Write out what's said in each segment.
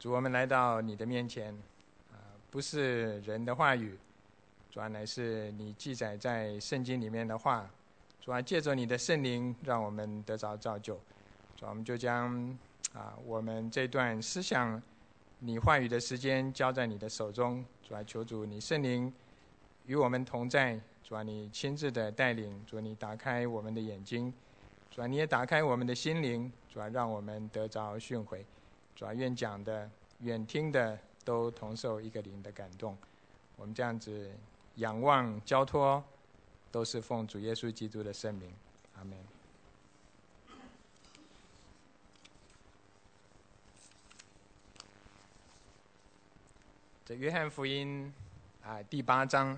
主，我们来到你的面前，不是人的话语，主啊，乃是你记载在圣经里面的话。主啊，借着你的圣灵，让我们得着造就。主啊，我们就将我们这段思想你话语的时间交在你的手中。主啊，求主你圣灵与我们同在。主啊，你亲自的带领。主啊，你打开我们的眼睛。主啊，你也打开我们的心灵。主啊，让我们得着训诲。主啊，愿讲的愿听的都同受一个灵的感动。我们这样子仰望交托，都是奉主耶稣基督的圣名，阿们。这约翰福音第8章，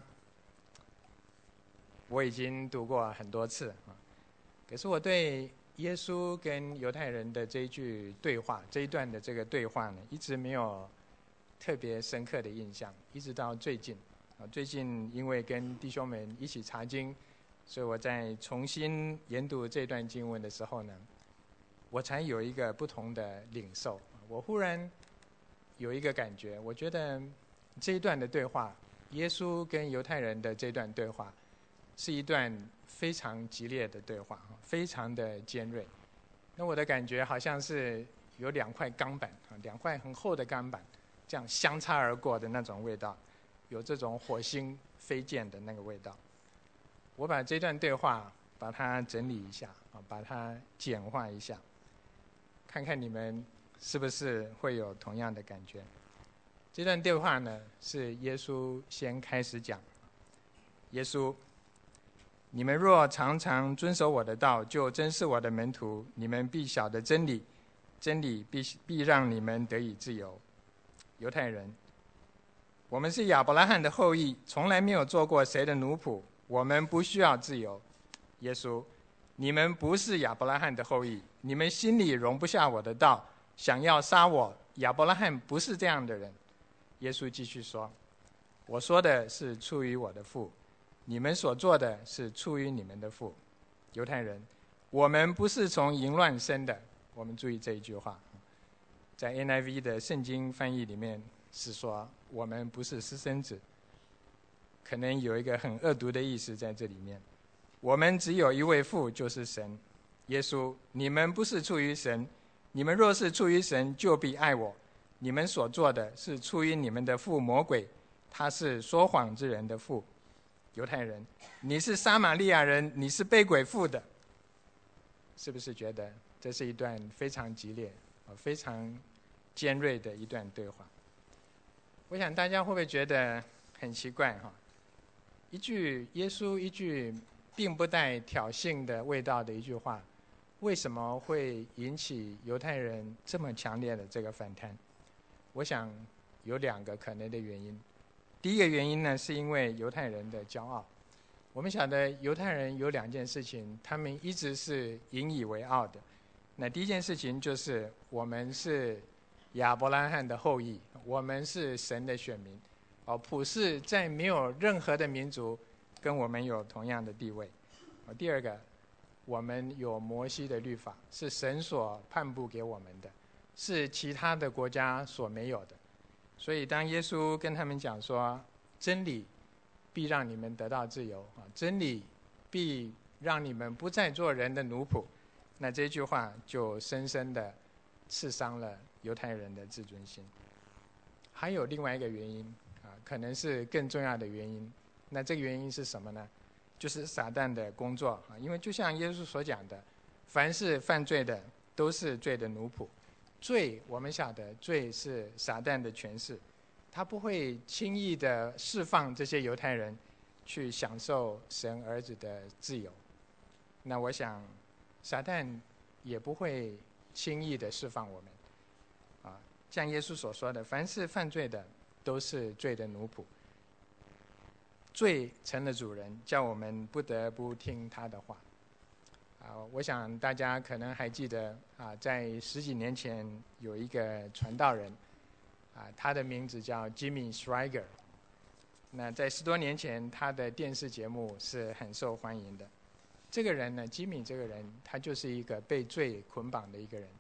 我已经读过很多次可是我对耶稣跟犹太人的这一句对话，这一段的这个对话呢，一直没有特别深刻的印象，一直到最近最近因为跟弟兄们一起查经，所以我在重新研读这段经文的时候呢，我才有一个不同的领受。我忽然有一个感觉，我觉得这一段的对话，耶稣跟犹太人的这段对话，是一段非常激烈的对话，非常的尖锐。那我的感觉好像是有2块钢板，2块很厚的钢板，这样相擦而过的那种味道，有这种火星飞溅的那个味道。我把这段对话把它整理一下，把它简化一下，看看你们是不是会有同样的感觉。这段对话呢，是耶稣先开始讲。耶稣，你们若常常遵守我的道，就真是我的门徒，你们必晓得真理，真理必让你们得以自由。犹太人，我们是亚伯拉罕的后裔，从来没有做过谁的奴仆，我们不需要自由。耶稣，你们不是亚伯拉罕的后裔，你们心里容不下我的道，想要杀我。亚伯拉罕不是这样的人。耶稣继续说，我说的是出于我的父，你们所做的是出于你们的父。犹太人，我们不是从淫乱生的。我们注意这一句话，在 NIV 的圣经翻译里面是说我们不是私生子，可能有一个很恶毒的意思在这里面。我们只有一位父，就是神。耶稣，你们不是出于神，你们若是出于神，就必爱我。你们所做的是出于你们的父魔鬼，他是说谎之人的父。犹太人，你是撒玛利亚人，你是被鬼附的。是不是觉得这是一段非常激烈、非常尖锐的一段对话？我想大家会不会觉得很奇怪一句耶稣一句并不带挑衅的味道的一句话，为什么会引起犹太人这么强烈的这个反弹？我想有2个可能的原因。第一个原因呢，是因为犹太人的骄傲。我们晓得犹太人有2件事情，他们一直是引以为傲的。那第一件事情就是，我们是亚伯拉罕的后裔，我们是神的选民。普世在没有任何的民族跟我们有同样的地位。第二个，我们有摩西的律法，是神所颁布给我们的，是其他的国家所没有的。所以当耶稣跟他们讲说，真理必让你们得到自由，真理必让你们不再做人的奴仆，那这句话就深深的刺伤了犹太人的自尊心。还有另外一个原因可能是更重要的原因。那这个原因是什么呢？就是撒旦的工作因为就像耶稣所讲的，凡是犯罪的都是罪的奴仆。罪，我们晓得罪是撒旦的权势，他不会轻易的释放这些犹太人去享受神儿子的自由。那我想撒旦也不会轻易的释放我们像耶稣所说的，凡是犯罪的都是罪的奴仆。罪成了主人，叫我们不得不听他的话我想大家可能还记得在10几年前有一个传道人他的名字叫 Jimmy Swaggart。 那在10多年前，他的电视节目是很受欢迎的。这个人呢，Jimmy 这个人，他就是一个被罪捆绑的一个人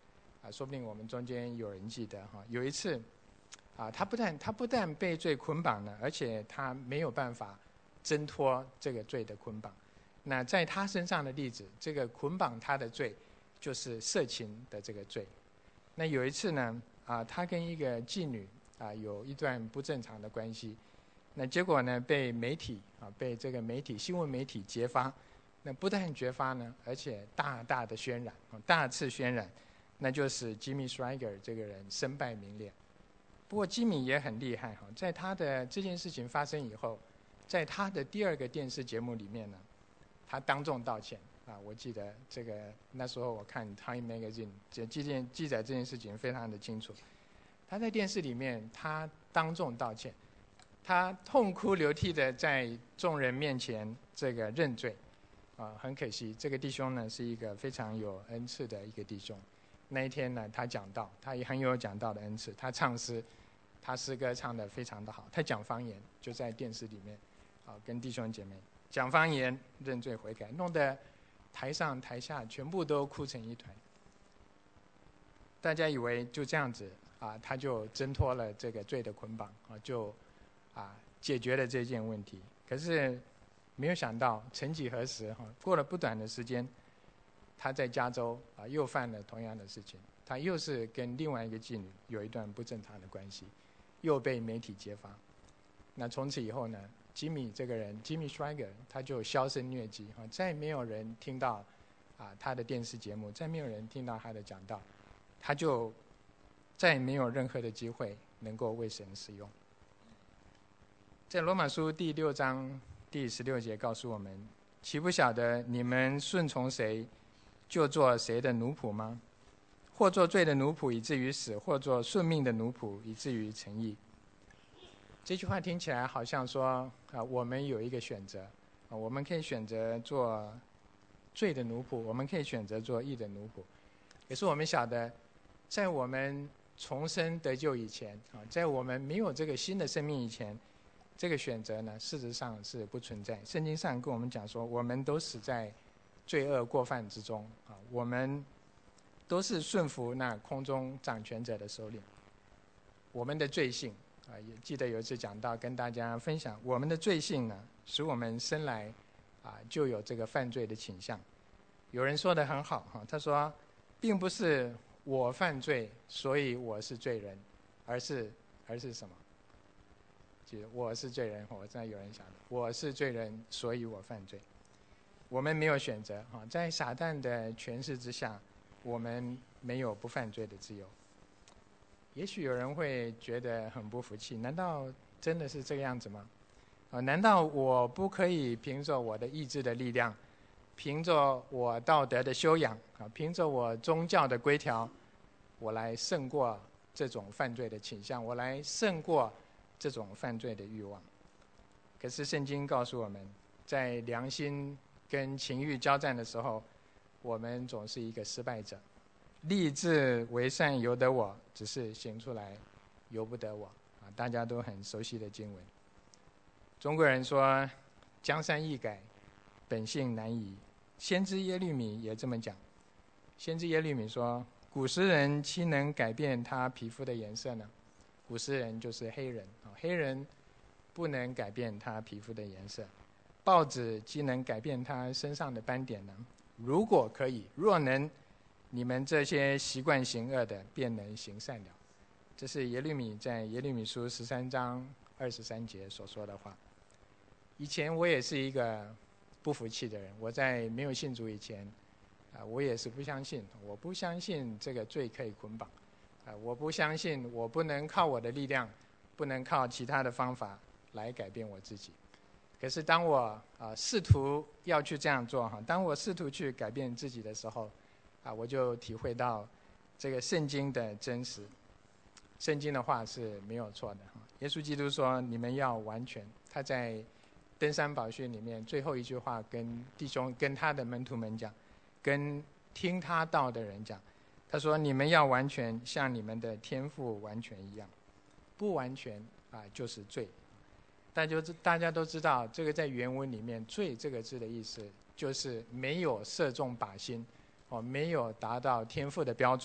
说不定我们中间有人记得有一次他不但被罪捆绑了，而且他没有办法挣脱这个罪的捆绑。那在他身上的例子，这个捆绑他的罪就是色情的这个罪。那有一次呢他跟一个妓女有一段不正常的关系，那结果呢被媒体被这个新闻媒体揭发。那不但揭发呢，而且大的渲染大肆渲染，那就使Jimmy Swaggart 这个人身败名裂。不过吉米也很厉害在他的这件事情发生以后，在他的第2个电视节目里面呢，他当众道歉我记得这个那时候我看 Time Magazine 记载这件事情非常的清楚。他在电视里面他当众道歉，他痛哭流涕的在众人面前这个认罪很可惜，这个弟兄呢是一个非常有恩赐的一个弟兄。那一天呢，他讲道，他也很有讲道的恩赐，他唱诗，他诗歌唱得非常的好，他讲方言，就在电视里面跟弟兄姐妹讲方言，认罪悔改，弄得台上台下全部都哭成一团。大家以为就这样子他就挣脱了这个罪的捆绑就解决了这件问题。可是没有想到，曾几何时过了不短的时间，他在加州又犯了同样的事情，他又是跟另外一个妓女有一段不正常的关系，又被媒体揭发。那从此以后呢，吉米这个人 Jimmy Swaggart 他就销声匿迹再没有人听到他的电视节目，再没有人听到他的讲道，他就再没有任何的机会能够为神使用。在罗马书第6章第16节告诉我们，岂不晓得你们顺从谁，就做谁的奴仆吗？或做罪的奴仆以至于死，或做顺命的奴仆以至于成义。这句话听起来好像说我们有一个选择我们可以选择做罪的奴仆，我们可以选择做义的奴仆。可是我们晓得，在我们重生得救以前在我们没有这个新的生命以前，这个选择呢事实上是不存在。圣经上跟我们讲说，我们都死在罪恶过犯之中我们都是顺服那空中掌权者的首领。我们的罪性也记得有一次讲到跟大家分享，我们的罪性呢使我们生来就有这个犯罪的倾向。有人说得很好他说并不是我犯罪所以我是罪人，而是什么？我是罪人，我知道有人想的，我是罪人所以我犯罪。我们没有选择在撒旦的权势之下，我们没有不犯罪的自由。也许有人会觉得很不服气，难道真的是这个样子吗？难道我不可以凭着我的意志的力量，凭着我道德的修养凭着我宗教的规条，我来胜过这种犯罪的倾向，我来胜过这种犯罪的欲望？可是圣经告诉我们，在良心跟情欲交战的时候，我们总是一个失败者。立志为善由得我，只是行出来由不得我大家都很熟悉的经文。中国人说江山易改，本性难移。先知耶利米也这么讲。先知耶利米说，古时人岂能改变他皮肤的颜色呢？古时人就是黑人黑人不能改变他皮肤的颜色。报纸岂能改变他身上的斑点呢？如果可以，若能，你们这些习惯行恶的便能行善了。这是耶利米在耶利米书13章23节所说的话。以前我也是一个不服气的人，我在没有信主以前我也是不相信，我不相信这个罪可以捆绑我不相信我不能靠我的力量，不能靠其他的方法来改变我自己。可是当我试图要去这样做当我试图去改变自己的时候我就体会到这个圣经的真实。圣经的话是没有错的耶稣基督说你们要完全。他在登山宝训里面最后一句话跟弟兄跟他的门徒们讲，跟听他道的人讲，他说你们要完全像你们的天父完全一样。不完全就是罪。大家都知道这个在原文里面罪这个字的意思就是没有射中靶心没有达到天父的标准，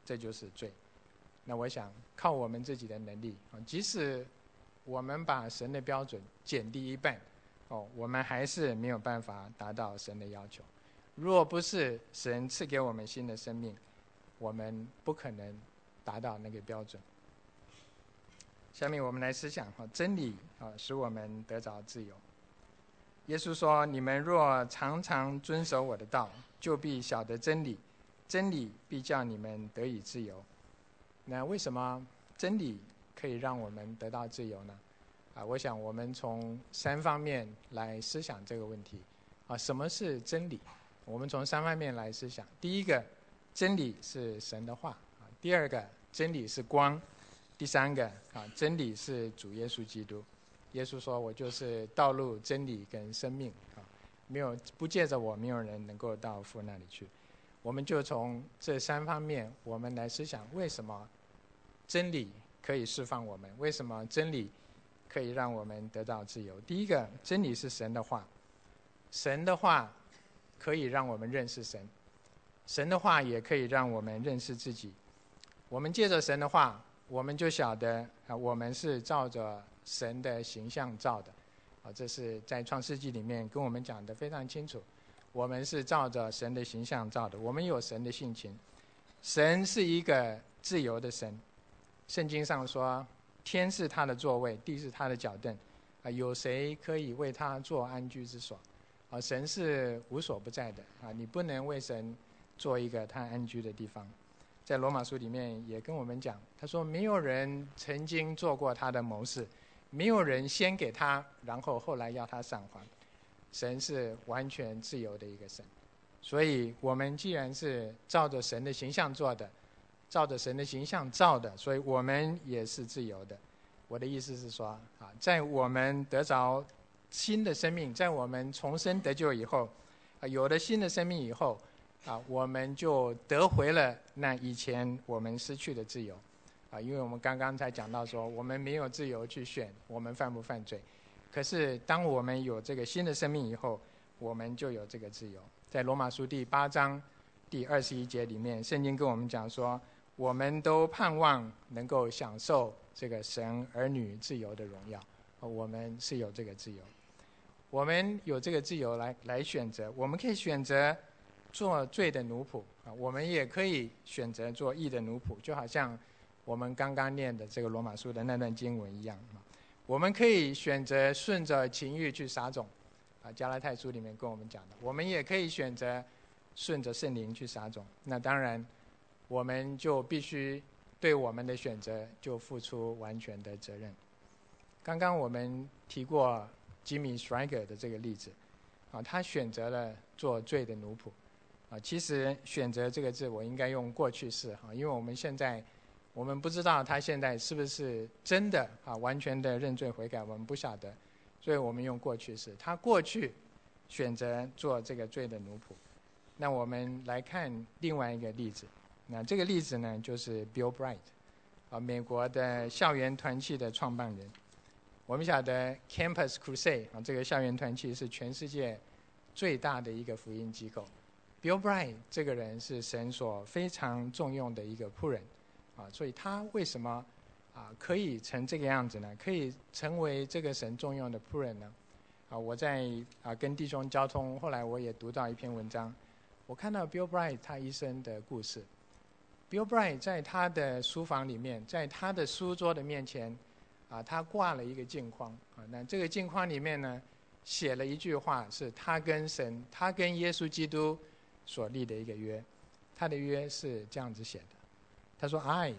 这就是罪。那我想靠我们自己的能力，即使我们把神的标准减低一半，我们还是没有办法达到神的要求。若不是神赐给我们新的生命，我们不可能达到那个标准。下面我们来思想真理使我们得着自由。耶稣说：你们若常常遵守我的道，就必晓得真理，真理必叫你们得以自由。那为什么真理可以让我们得到自由呢？我想我们从3方面来思想这个问题。什么是真理？我们从3方面来思想。第一个，真理是神的话；第二个，真理是光；第三个，真理是主耶稣基督。耶稣说：我就是道路、真理跟生命，不借着我，没有人能够到父那里去。我们就从这3方面，我们来思想为什么真理可以释放我们，为什么真理可以让我们得到自由。第一个，真理是神的话，神的话可以让我们认识神，神的话也可以让我们认识自己。我们借着神的话，我们就晓得我们是照着神的形象造的。这是在创世纪里面跟我们讲的非常清楚，我们是照着神的形象造的，我们有神的性情。神是一个自由的神，圣经上说天是他的座位，地是他的脚凳，有谁可以为他做安居之所？神是无所不在的，你不能为神做一个他安居的地方。在罗马书里面也跟我们讲，他说没有人曾经做过他的谋士，没有人先给他，然后后来要他偿还。神是完全自由的一个神，所以我们既然是照着神的形象做的，照着神的形象造的，所以我们也是自由的。我的意思是说，在我们得着新的生命，在我们重生得救以后，有了新的生命以后，我们就得回了那以前我们失去的自由。因为我们刚刚才讲到说，我们没有自由去选我们犯不犯罪。可是当我们有这个新的生命以后，我们就有这个自由。在罗马书第8章第21节里面，圣经跟我们讲说，我们都盼望能够享受这个神儿女自由的荣耀。我们是有这个自由，我们有这个自由来选择。我们可以选择做罪的奴仆，我们也可以选择做义的奴仆，就好像我们刚刚念的这个罗马书的那段经文一样。我们可以选择顺着情欲去撒种，加拉太书里面跟我们讲的。我们也可以选择顺着圣灵去撒种。那当然我们就必须对我们的选择就付出完全的责任。刚刚我们提过Jimmy Swaggart 的这个例子，他选择了做罪的奴仆。其实选择这个字我应该用过去式，因为我们不知道他现在是不是真的完全的认罪悔改，我们不晓得，所以我们用过去式。他过去选择做这个罪的奴仆。那我们来看另外一个例子，那这个例子呢就是 Bill Bright，美国的校园团契的创办人。我们晓得 Campus Crusade 这个校园团契是全世界最大的一个福音机构。Bill Bright 这个人是神所非常重用的一个仆人，所以他为什么可以成这个样子呢？可以成为这个神重用的仆人呢？我在跟弟兄交通，后来我也读到一篇文章，我看到 Bill Bright 他一生的故事。Bill Bright 在他的书房里面，在他的书桌的面前，他挂了一个镜框，那这个镜框里面呢，写了一句话，是他跟神，他跟耶稣基督所立的一个约。他的约是这样子写的，他说 I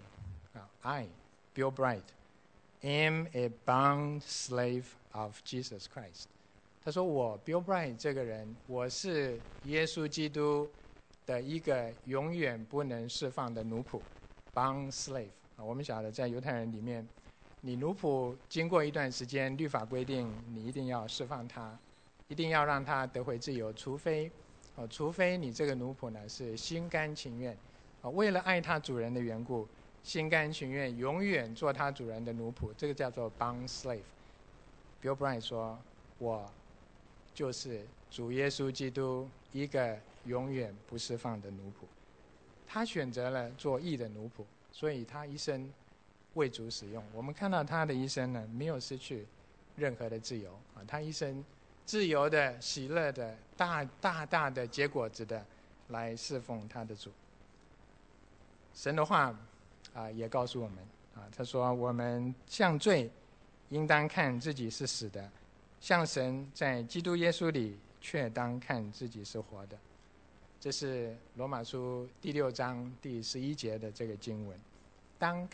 Bill Bright am a bound slave of Jesus Christ。 他说我 Bill Bright 这个人，我是耶稣基督的一个永远不能释放的奴仆， bound slave。 我们晓得在犹太人里面，你奴仆经过一段时间，律法规定你一定要释放他，一定要让他得回自由，除非你这个奴仆呢是心甘情愿，为了爱他主人的缘故，心甘情愿永远做他主人的奴仆，这个叫做 bound slave。 Bill Bright 说，我就是主耶稣基督一个永远不释放的奴仆。 他选择了做义的奴仆，所以他一生为主使用。我们看到他的一生呢，没有失去任何的自由啊，他一生自由的、喜乐的、大的结果子的来侍奉他的主。神的话也告诉我们他说我们向罪应当看自己是死的，向神在基督耶稣里却当看自己是活的。这是罗马书第6章第11节的这个经文，当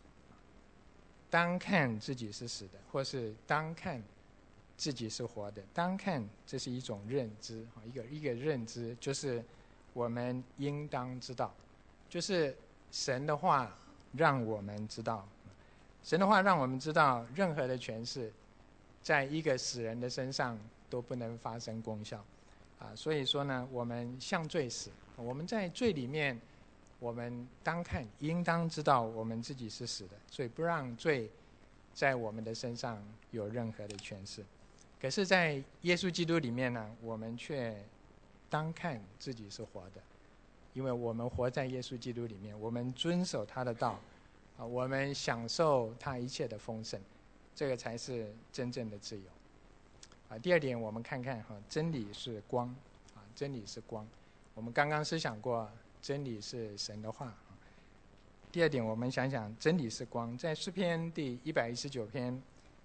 看自己是死的，或是当看自己是活的。当看，这是一种认知，一个认知，就是我们应当知道，就是神的话让我们知道，神的话让我们知道，任何的权势在一个死人的身上都不能发生功效所以说呢，我们向罪死，我们在罪里面，我们当看应当知道我们自己是死的，所以不让罪在我们的身上有任何的权势。可是在耶稣基督里面呢，我们却当看自己是活的，因为我们活在耶稣基督里面，我们遵守他的道我们享受他一切的丰盛，这个才是真正的自由第二点，我们看看真理是光真理是光。我们刚刚思想过，真理是神的话第二点，我们想想真理是光，在诗篇第119篇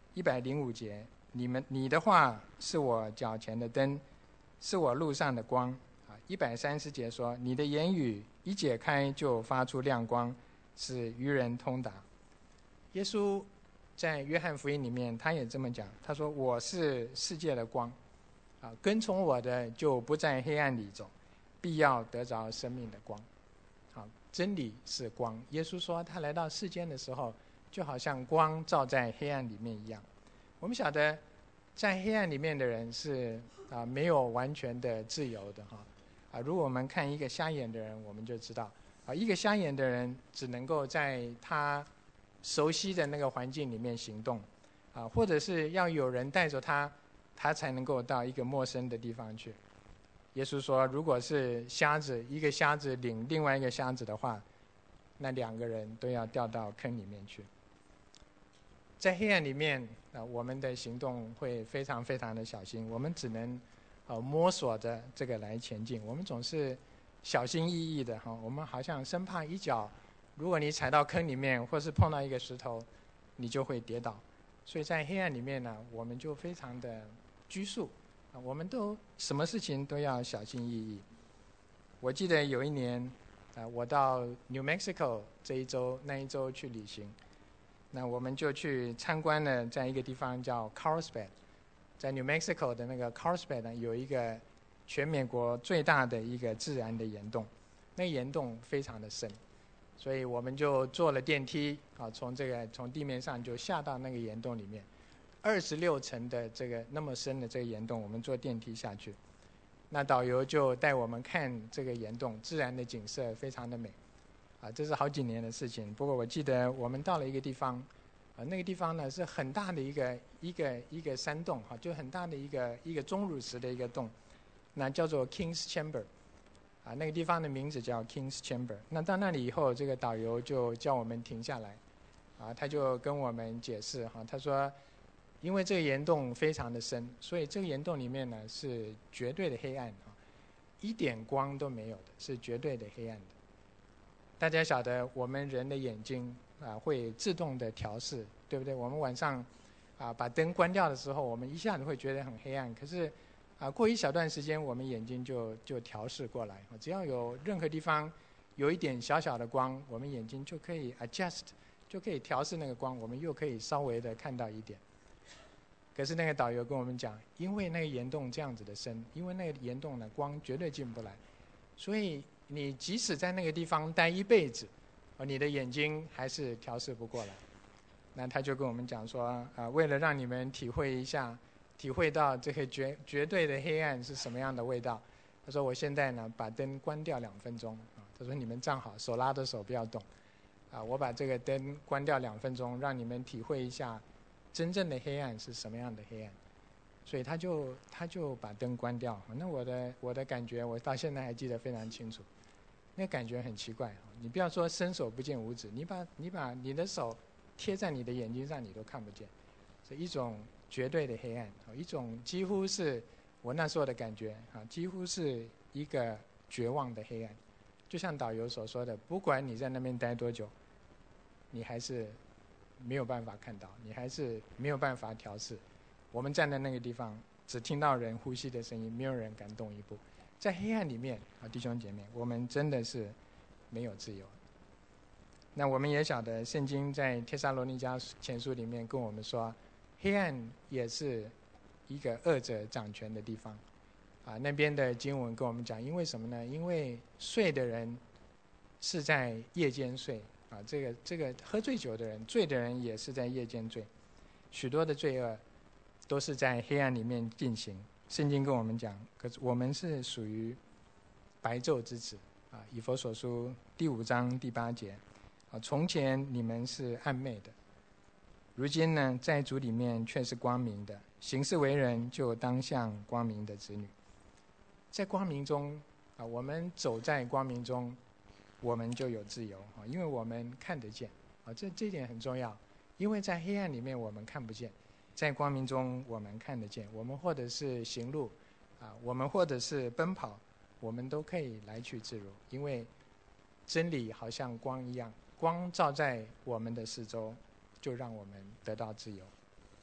105节，你的话是我脚前的灯，是我路上的光130节说，你的言语一解开就发出亮光，使愚人通达。耶稣在约翰福音里面他也这么讲，他说我是世界的光跟从我的就不在黑暗里走，必要得着生命的光真理是光。耶稣说他来到世间的时候，就好像光照在黑暗里面一样。我们晓得在黑暗里面的人是没有完全的自由的如果我们看一个瞎眼的人，我们就知道一个瞎眼的人只能够在他熟悉的那个环境里面行动或者是要有人带着他才能够到一个陌生的地方去。耶稣说如果是瞎子，一个瞎子领另外一个瞎子的话，那2个人都要掉到坑里面去。在黑暗里面我们的行动会非常非常的小心，我们只能摸索着这个来前进，我们总是小心翼翼的我们好像生怕一脚，如果你踩到坑里面或是碰到一个石头，你就会跌倒。所以在黑暗里面呢，我们就非常的拘束我们都什么事情都要小心翼翼。我记得有一年我到 New Mexico 那一周去旅行，那我们就去参观了在一个地方叫 Carlsbad。 在 New Mexico 的那个 Carlsbad 呢，有一个全美国最大的一个自然的岩洞，那个岩洞非常的深，所以我们就坐了电梯从地面上就下到那个岩洞里面，26层的这个那么深的这个岩洞，我们坐电梯下去。那导游就带我们看这个岩洞，自然的景色非常的美这是好几年的事情。不过我记得我们到了一个地方那个地方呢是很大的一个山洞就很大的一个钟乳石的一个洞，那叫做 King's Chamber那个地方的名字叫 King's Chamber。 那到那里以后，这个导游就叫我们停下来他就跟我们解释他说因为这个岩洞非常的深，所以这个岩洞里面呢是绝对的黑暗一点光都没有的，是绝对的黑暗的。大家晓得我们人的眼睛会自动的调试，对不对？我们晚上把灯关掉的时候，我们一下子会觉得很黑暗，可是过一小段时间，我们眼睛就调试过来只要有任何地方有一点小小的光，我们眼睛就可以 adjust， 就可以调试那个光，我们又可以稍微的看到一点。可是那个导游跟我们讲，因为那个岩洞这样子的深，因为那个岩洞呢光绝对进不来，所以你即使在那个地方待一辈子你的眼睛还是调试不过来。那他就跟我们讲说为了让你们体会到这个绝对的黑暗是什么样的味道，他说我现在呢把灯关掉2分钟他说你们站好，手拉着手不要动我把这个灯关掉2分钟，让你们体会一下真正的黑暗是什么样的黑暗。所以他就把灯关掉。那我的感觉我到现在还记得非常清楚， 那感觉很奇怪。你不要说伸手不见五指，你把你的手贴在你的眼睛上，你都看不见，是一种绝对的黑暗，一种几乎是我那时候的感觉几乎是一个绝望的黑暗。就像导游所说的，不管你在那边待多久，你还是没有办法看到，你还是没有办法调试。我们站在那个地方，只听到人呼吸的声音，没有人敢动一步。在黑暗里面弟兄姐妹，我们真的是没有自由。那我们也晓得圣经在帖撒罗尼迦前书里面跟我们说，黑暗也是一个恶者掌权的地方那边的经文跟我们讲，因为什么呢？因为睡的人是在夜间睡这个喝醉酒的人，醉的人也是在夜间醉，许多的罪恶都是在黑暗里面进行。圣经跟我们讲，可是我们是属于白昼之子以弗所书第5章第8节从前你们是暗昧的，如今呢在主里面却是光明的，行事为人就当像光明的子女。在光明中我们走在光明中，我们就有自由因为我们看得见这点很重要。因为在黑暗里面我们看不见，在光明中我们看得见。我们或者是行路我们或者是奔跑，我们都可以来去自如，因为真理好像光一样，光照在我们的四周，就让我们得到自由。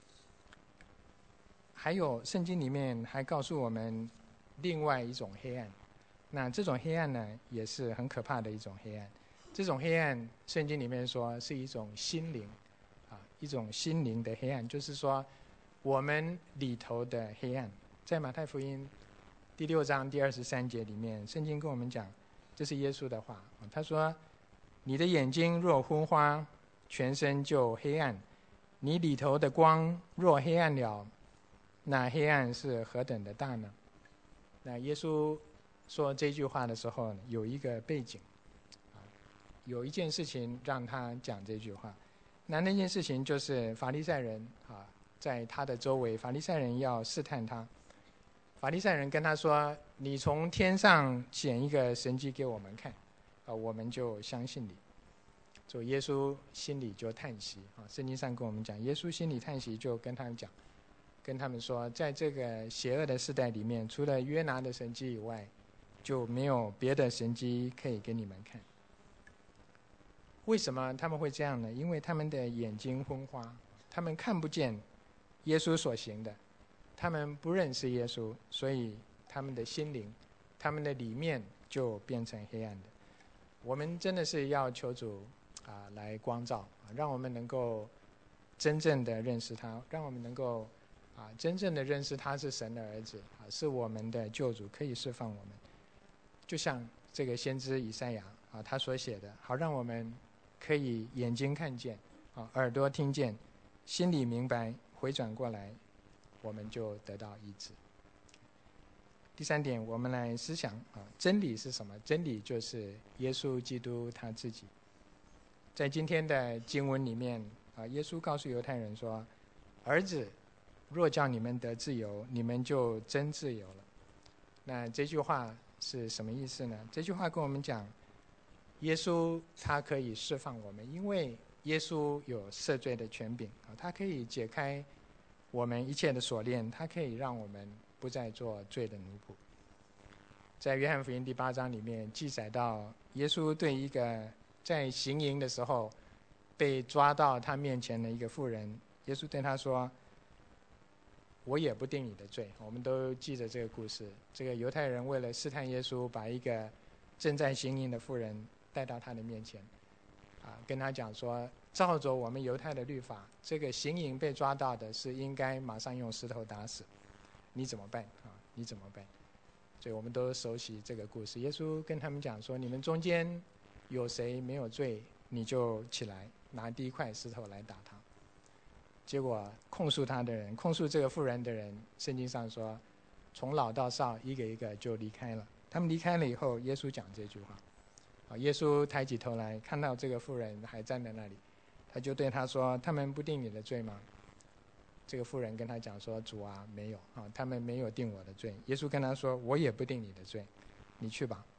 还有圣经里面还告诉我们另外一种黑暗，那这种黑暗呢也是很可怕的一种黑暗。这种黑暗圣经里面说是一种心灵一种心灵的黑暗，就是说我们里头的黑暗。在马太福音第6章第23节里面，圣经跟我们讲，这是耶稣的话他说，你的眼睛若昏花，全身就黑暗，你里头的光若黑暗了，那黑暗是何等的大呢？那耶稣说这句话的时候有一个背景有一件事情让他讲这句话。那件事情就是法利赛人在他的周围，法利赛人要试探他。法利赛人跟他说，你从天上显一个神迹给我们看我们就相信你。所以耶稣心里就叹息圣经上跟我们讲，耶稣心里叹息，就跟他们讲，跟他们说，在这个邪恶的时代里面，除了约拿的神迹以外，就没有别的神迹可以给你们看。为什么他们会这样呢？因为他们的眼睛昏花，他们看不见耶稣所行的，他们不认识耶稣，所以他们的心灵，他们的里面就变成黑暗的。我们真的是要求主来光照让我们能够真正的认识他，让我们能够真正的认识他是神的儿子是我们的救主，可以释放我们。就像这个先知以赛亚他所写的，好让我们可以眼睛看见耳朵听见，心里明白，回转过来，我们就得到医治。第3点，我们来思想真理是什么？真理就是耶稣基督他自己。在今天的经文里面耶稣告诉犹太人说，儿子若叫你们得自由，你们就真自由了。那这句话是什么意思呢？这句话跟我们讲，耶稣他可以释放我们，因为耶稣有赦罪的权柄他可以解开我们一切的锁链，他可以让我们不再做罪的奴仆。在约翰福音第8章里面记载到，耶稣对一个在行营的时候被抓到他面前的一个妇人，耶稣对他说，我也不定你的罪。我们都记着这个故事，这个犹太人为了试探耶稣，把一个正在行营的妇人带到他的面前跟他讲说，照着我们犹太的律法，这个行营被抓到的是应该马上用石头打死，你怎么办你怎么办？所以我们都熟悉这个故事。耶稣跟他们讲说，你们中间有谁没有罪，你就起来拿第一块石头来打他。结果控诉他的人，控诉这个妇人的人，圣经上说从老到少一个一个就离开了。他们离开了以后，耶稣讲这句话耶稣抬起头来，看到这个妇人还站在那里，他就对他说，他们不定你的罪吗？这个妇人跟他讲说，主没有他们没有定我的罪。耶稣跟他说，我也不定你的罪，你去吧，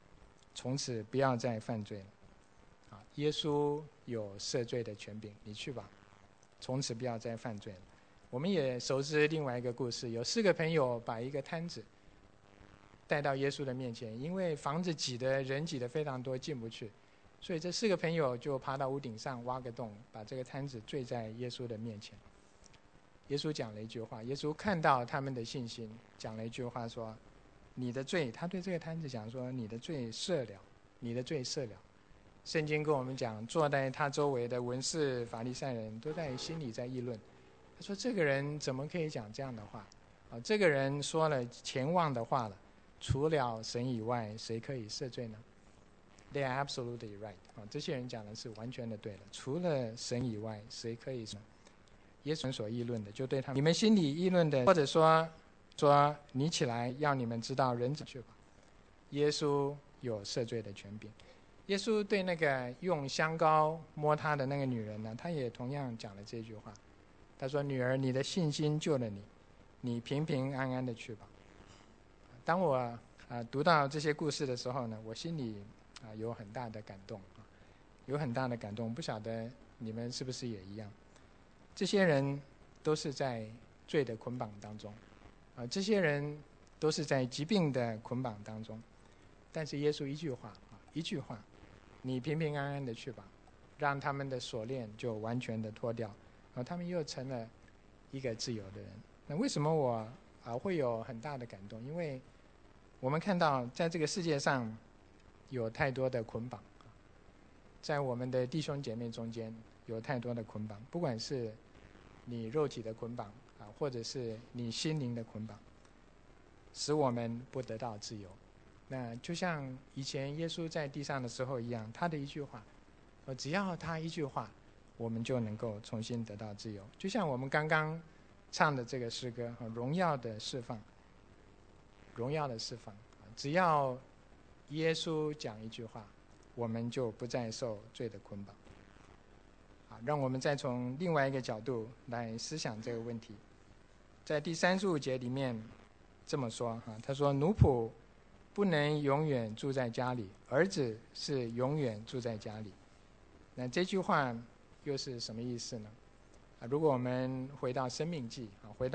从此不要再犯罪了。耶稣有赦罪的权柄，你去吧，从此不要再犯罪了。我们也熟知另外一个故事，有4个朋友把一个摊子带到耶稣的面前，因为房子人挤得非常多，进不去，所以这4个朋友就爬到屋顶上挖个洞，把这个摊子坠在耶稣的面前。耶稣讲了一句话，耶稣看到他们的信心，讲了一句话说：“你的罪。”他对这个摊子讲说：“你的罪赦了，你的罪赦了。”圣经跟我们讲，坐在他周围的文士、法利赛人都在心里在议论，他说：“这个人怎么可以讲这样的话？这个人说了前忘的话了，除了神以外，谁可以赦罪呢？” They are absolutely right。这些人讲的是完全的对了，除了神以外，谁可以呢？耶稣所议论的，就对他们：你们心里议论的，或者说你起来，要你们知道人子去吧。耶稣有赦罪的权柄。耶稣对那个用香膏摸他的那个女人呢，他也同样讲了这句话。他说：“女儿，你的信心救了你，你平平安安的去吧。”当我读到这些故事的时候呢，我心里有很大的感动，有很大的感动。不晓得你们是不是也一样？这些人都是在罪的捆绑当中，这些人都是在疾病的捆绑当中，但是耶稣一句话，你平平安安的去吧，让他们的锁链就完全的脱掉，他们又成了一个自由的人。那为什么我会有很大的感动？因为我们看到在这个世界上有太多的捆绑，在我们的弟兄姐妹中间有太多的捆绑，不管是你肉体的捆绑或者是你心灵的捆绑，使我们不得到自由。那就像以前耶稣在地上的时候一样，他的一句话，只要他一句话，我们就能够重新得到自由。就像我们刚刚唱的这个诗歌，荣耀的释放，荣耀的释放，只要耶稣讲一句话，我们就不再受罪的捆绑。让我们再从另外一个角度来思想这个问题。在第35节里面这么说，他说：“奴仆不能永远住在家里，儿子是永远住在家里。”那这句话又是什么意思呢？如果我们回到申命记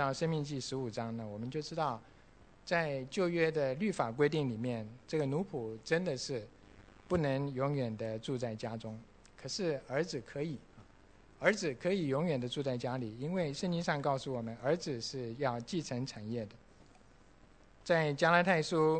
15章呢，我们就知道在旧约的律法规定里面，这个奴仆真的是不能永远的住在家中，可是儿子可以永远的住在家里，因为圣经上告诉我们，儿子是要继承产业的。在加拉太书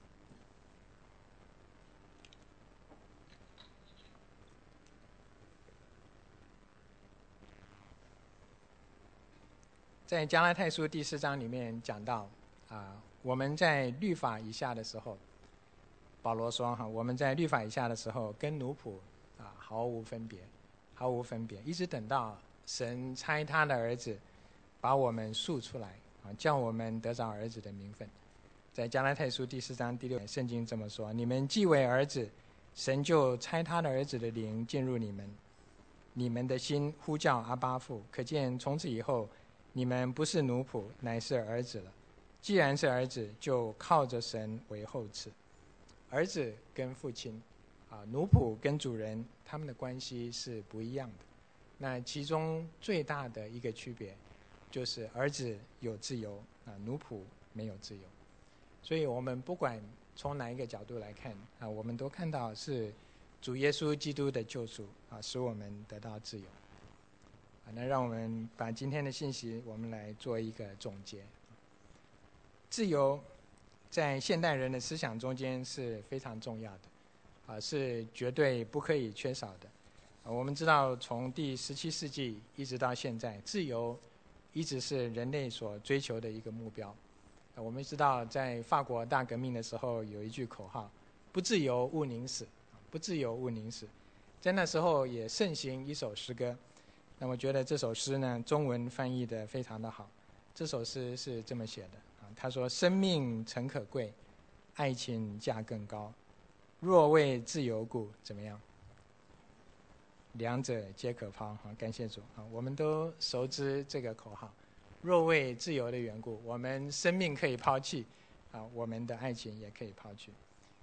第4章里面讲到，我们在律法以下的时候，保罗说我们在律法以下的时候跟奴仆毫无分别，一直等到神差他的儿子把我们赎出来，叫我们得着儿子的名分。在加拉太书第4章第6节，圣经这么说：“你们既为儿子，神就差他的儿子的灵进入你们，你们的心呼叫阿爸父。可见从此以后，你们不是奴仆，乃是儿子了。既然是儿子，就靠着神为后嗣。”儿子跟父亲，奴仆跟主人，他们的关系是不一样的。那其中最大的一个区别，就是儿子有自由，奴仆没有自由。所以我们不管从哪一个角度来看，我们都看到是主耶稣基督的救赎，使我们得到自由。那让我们把今天的信息，我们来做一个总结。自由在现代人的思想中间是非常重要的，是绝对不可以缺少的。我们知道从第17世纪一直到现在，自由一直是人类所追求的一个目标。我们知道在法国大革命的时候有一句口号：不自由勿宁死，不自由勿宁死。在那时候也盛行一首诗歌，那我觉得这首诗呢，中文翻译得非常的好。这首诗是这么写的，他说：“生命诚可贵，爱情价更高。若为自由故，怎么样？两者皆可抛。”感谢主，我们都熟知这个口号。若为自由的缘故，我们生命可以抛弃，我们的爱情也可以抛弃。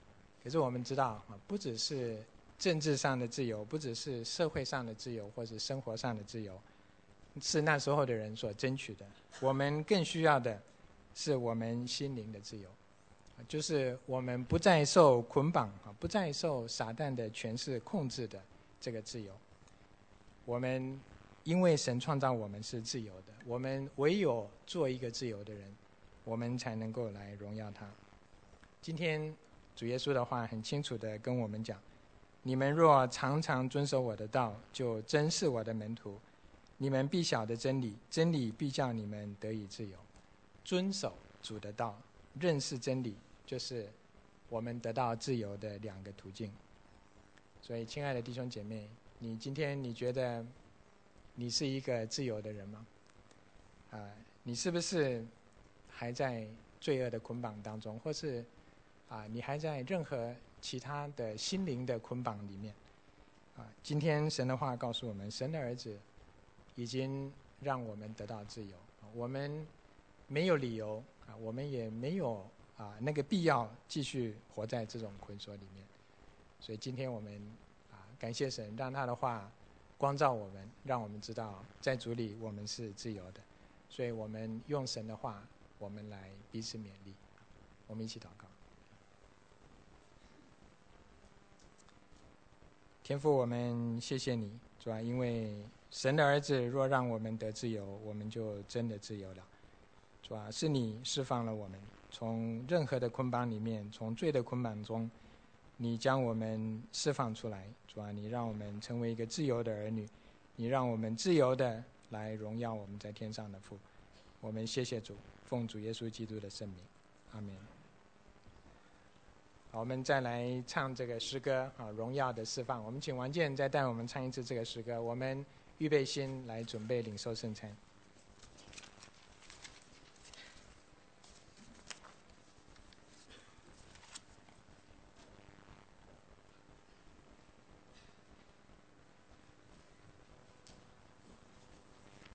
可是我们知道不只是政治上的自由，不只是社会上的自由，或是生活上的自由，是那时候的人所争取的。我们更需要的是我们心灵的自由，就是我们不再受捆绑，不再受撒旦的权势控制的这个自由。我们因为神创造我们是自由的，我们唯有做一个自由的人，我们才能够来荣耀他。今天主耶稣的话很清楚地跟我们讲，你们若常常遵守我的道，就真是我的门徒，你们必晓得真理，真理必叫你们得以自由。遵守主的道，认识真理，就是我们得到自由的两个途径。所以亲爱的弟兄姐妹，今天你觉得你是一个自由的人吗？你是不是还在罪恶的捆绑当中，或是你还在任何其他的心灵的捆绑里面？今天神的话告诉我们，神的儿子已经让我们得到自由，我们没有理由我们也没有那个必要继续活在这种捆锁里面。所以今天我们感谢神，让他的话光照我们，让我们知道在主里我们是自由的。所以我们用神的话，我们来彼此勉励。我们一起祷告。天父，我们谢谢你，主啊，因为神的儿子若让我们得自由，我们就真的自由了。主啊，是你释放了我们，从任何的捆绑里面，从罪的捆绑中，你将我们释放出来。主啊，你让我们成为一个自由的儿女，你让我们自由的来荣耀我们在天上的父。我们谢谢主，奉主耶稣基督的圣名，阿们。好，我们再来唱这个诗歌荣耀的释放。我们请王健再带我们唱一次这个诗歌。我们预备心来准备领受圣餐。